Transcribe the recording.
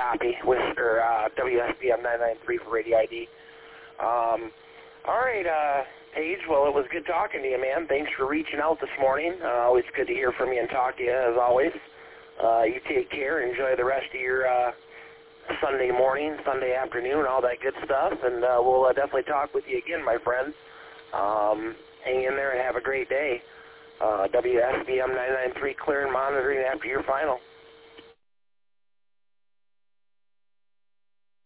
copy with WSBM 993 for Radio ID. All right, Paige, well, it was good talking to you, man. Thanks for reaching out this morning. Always good to hear from you and talk to you, as always. You take care. Enjoy the rest of your Sunday morning, Sunday afternoon, all that good stuff, and we'll definitely talk with you again, my friend. Hang in there and have a great day. WSBM 993 clear and monitoring after your final.